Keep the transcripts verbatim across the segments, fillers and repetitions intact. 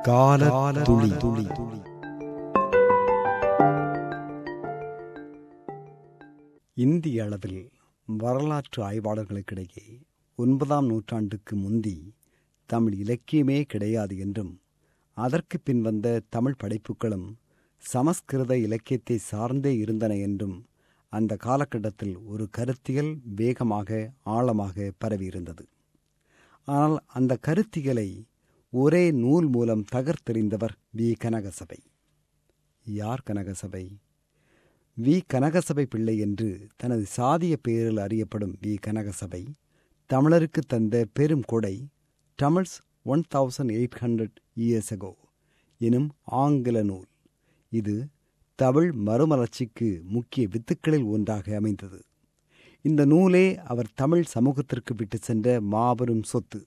கால துளி துளி இந்திய அளவில் வரலாற்று ஆய்வாளர்களுக்கிடையே ஒன்பதாம் நூற்றாண்டுக்கு முந்தி தமிழ் இலக்கியமே கிடையாது என்றும் அதற்கு பின் வந்த தமிழ் படைப்புகளும் சமஸ்கிருத இலக்கியத்தை சார்ந்தே இருந்தன என்றும் அந்த காலகட்டத்தில் ஒரு கருத்தியல் வேகமாக ஆழமாக பரவியிருந்தது. ஆனால் அந்த கருத்தியலை ஒரே நூல் மூலம் தகர்த்தெறிந்தவர் வி கனகசபை. யார் கனகசபை? வி கனகசபை பிள்ளை என்று தனது சாதிய பெயரில் அறியப்படும் வி கனகசபை தமிழருக்கு தந்த பெரும் கொடை Tamils one thousand eight hundred years ago எனும் ஆங்கில நூல். இது தமிழ் மறுமலர்ச்சிக்கு முக்கிய வித்துக்களில் ஒன்றாக அமைந்தது. இந்த நூலே அவர் தமிழ் சமூகத்திற்கு விட்டு சென்ற மாபெரும் சொத்து.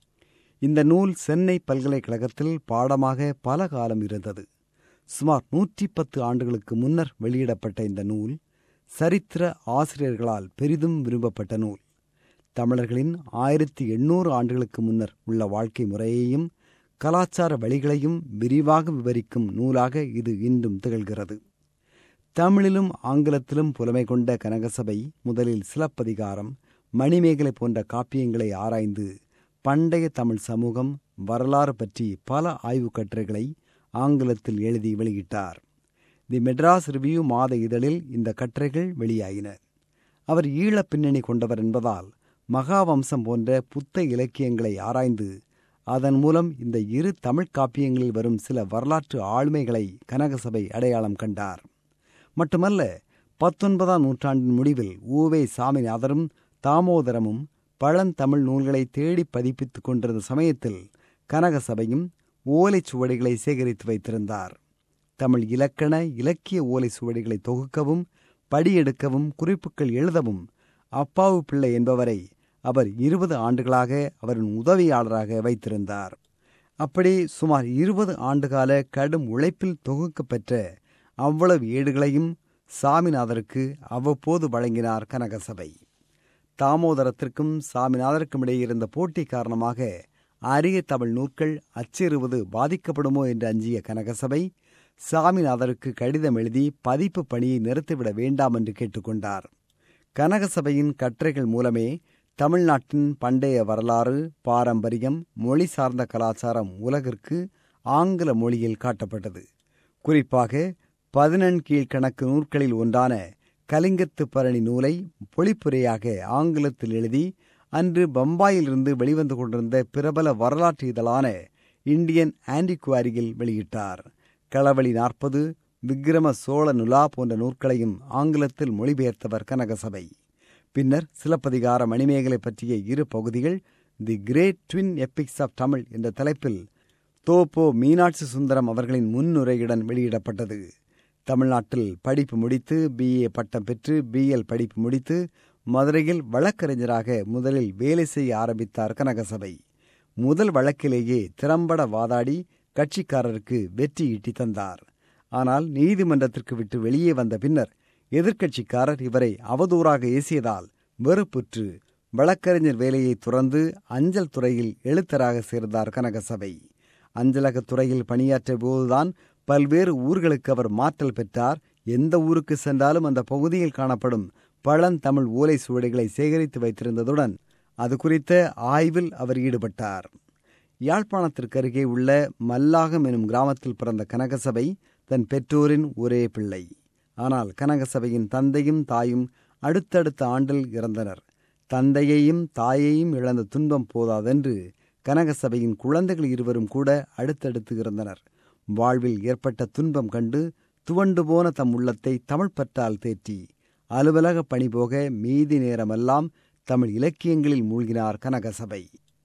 இந்த நூல் சென்னை பல்கலைக்கழகத்தில் பாடமாக பல காலம் இருந்தது. சுமார் நூற்றி பத்து ஆண்டுகளுக்கு முன்னர் வெளியிடப்பட்ட இந்த நூல் சரித்திர ஆசிரியர்களால் பெரிதும் விரும்பப்பட்ட நூல். தமிழர்களின் ஆயிரத்தி எண்ணூறு ஆண்டுகளுக்கு முன்னர் உள்ள வாழ்க்கை முறையையும் கலாச்சார வழிகளையும் விரிவாக விவரிக்கும் நூலாக இது இன்றும் திகழ்கிறது. தமிழிலும் ஆங்கிலத்திலும் புலமை கொண்ட கனகசபை முதலில் சிலப்பதிகாரம், மணிமேகலை போன்ற காப்பியங்களை ஆராய்ந்து பண்டைய தமிழ் சமூகம் வரலாறு பற்றி பல ஆய்வுக் கட்டுரைகளை ஆங்கிலத்தில் எழுதி வெளியிட்டார். தி மெட்ராஸ் ரிவ்யூ மாத இதழில் இந்த கட்டுரைகள் வெளியாயின. அவர் ஈழப் பின்னணி கொண்டவர் என்பதால் மகாவம்சம் போன்ற புத்த இலக்கியங்களை ஆராய்ந்து அதன் மூலம் இந்த இரு தமிழ் காப்பியங்களில் வரும் சில வரலாற்று ஆளுமைகளை கனகசபை அடையாளம் கண்டார். மட்டுமல்ல, பத்தொன்பதாம் நூற்றாண்டின் முடிவில் ஊவே சாமிநாதரும் தாமோதரமும் பழந்தமிழ் நூல்களை தேடி பதிப்பித்துக் கொண்டிருந்த சமயத்தில் கனகசபையும் ஓலைச்சுவடிகளை சேகரித்து வைத்திருந்தார். தமிழ் இலக்கண இலக்கிய ஓலை சுவடிகளை தொகுக்கவும் படியெடுக்கவும் குறிப்புகள் எழுதவும் அப்பாவு பிள்ளை என்பவரை அவர் இருபது ஆண்டுகளாக அவரின் உதவியாளராக வைத்திருந்தார். அப்படி சுமார் இருபது ஆண்டுகால கடும் உழைப்பில் தொகுக்கப்பெற்ற அவ்வளவு ஏடுகளையும் சாமிநாதருக்கு அவ்வப்போது வழங்கினார் கனகசபை. தாமோதரத்திற்கும் சாமிநாதருக்கும் இடையே இருந்த போட்டி காரணமாக அரிய தமிழ் நூல்கள் அச்சிறுவது பாதிக்கப்படுமோ என்று அஞ்சிய கனகசபை சாமிநாதருக்கு கடிதம் எழுதி பதிப்பு பணியை நிறுத்திவிட வேண்டாம் என்று கேட்டுக்கொண்டார். கனகசபையின் கட்டுரைகள் மூலமே தமிழ்நாட்டின் பண்டைய வரலாறு, பாரம்பரியம், மொழி சார்ந்த கலாச்சாரம் உலகிற்கு ஆங்கில மொழியில் காட்டப்பட்டது. குறிப்பாக பதினெண்கீழ்கணக்கு நூல்களில் ஒன்றான கலிங்கத்து பரணி நூலை பொழிப்புரையாக ஆங்கிலத்தில் எழுதி அன்று பம்பாயிலிருந்து வெளிவந்து கொண்டிருந்த பிரபல வரலாற்று இதழான இந்தியன் ஆன்டிகுவாரியில் வெளியிட்டார். களவழி நாற்பது, விக்கிரம சோழ நுலா போன்ற நூற்களையும் ஆங்கிலத்தில் மொழிபெயர்த்தவர் கனகசபை. பின்னர் சிலப்பதிகார, மணிமேகலை பற்றிய இரு பகுதிகள் the great twin epics of Tamil என்ற தலைப்பில் தோப்போ மீனாட்சி சுந்தரம் அவர்களின் முன்னுரையுடன் வெளியிடப்பட்டது. தமிழ்நாட்டில் படிப்பு முடித்து பிஏ பட்டம் பெற்று பிஎல் படிப்பு முடித்து மதுரையில் வழக்கறிஞராக முதலில் வேலை செய்ய ஆரம்பித்தார் கனகசபை. முதல் வழக்கிலேயே திறம்பட வாதாடி கட்சிக்காரருக்கு வெற்றி ஈட்டி தந்தார். ஆனால் நீதிமன்றத்திற்கு விட்டு வெளியே வந்த பின்னர் எதிர்க்கட்சிக்காரர் இவரை அவதூறாக ஏசியதால் வெறுப்புற்று வழக்கறிஞர் வேலையை துறந்து அஞ்சல் துறையில் எழுத்தராக சேர்ந்தார் கனகசபை. அஞ்சலக துறையில் பணியாற்றிய போதுதான் பல்வேறு ஊர்களுக்கு அவர் மாற்றல் பெற்றார். எந்த ஊருக்கு சென்றாலும் அந்த பகுதியில் காணப்படும் பழந்தமிழ் ஓலை சுவடிகளை சேகரித்து வைத்திருந்ததுடன் அது குறித்த ஆய்வில் அவர் ஈடுபட்டார். யாழ்ப்பாணத்திற்கு அருகே உள்ள மல்லாகம் எனும் கிராமத்தில் பிறந்த கனகசபை தன் பெற்றோரின் ஒரே பிள்ளை. ஆனால் கனகசபையின் தந்தையும் தாயும் அடுத்தடுத்த ஆண்டில் இறந்தனர். தந்தையையும் தாயையும் இழந்த துன்பம் போதாதென்று கனகசபையின் குழந்தைகள் இருவரும் கூட அடுத்தடுத்து இறந்தனர். வாழ்வில் ஏற்பட்ட துன்பம் கண்டு துவண்டு போன தம் உள்ளத்தை தமிழ் பற்றால் தேற்றி அலுவலக பணி போக மீதி நேரமெல்லாம் தமிழ் இலக்கியங்களில் மூழ்கினார் கனகசபை.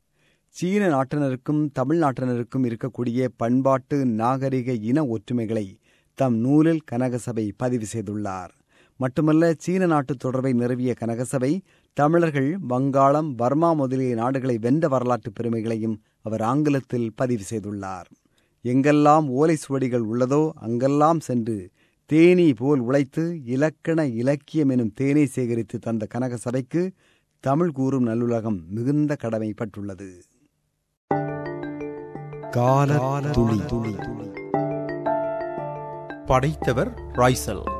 சீன நாட்டினருக்கும் தமிழ் நாட்டினருக்கும் இருக்கக்கூடிய பண்பாட்டு, நாகரிக, இன ஒற்றுமைகளை தம் நூலில் கனகசபை பதிவு செய்துள்ளார். மட்டுமல்ல, சீன நாட்டு தொடர்பை நிறுவிய கனகசபை தமிழர்கள் வங்காளம், பர்மா முதலிய நாடுகளை வென்ற வரலாற்று பெருமைகளையும் அவர் ஆங்கிலத்தில் பதிவு செய்துள்ளார். எங்கெல்லாம் ஓலை சுவடிகள் உள்ளதோ அங்கெல்லாம் சென்று தேனீ போல் உழைத்து இலக்கண இலக்கியம் எனும் தேனை சேகரித்து தந்த கனகசபைக்கு தமிழ் கூறும் நல்லுலகம் மிகுந்த கடமைப்பட்டுள்ளது. கால துளி துளி படைத்தவர் ராய்சல்.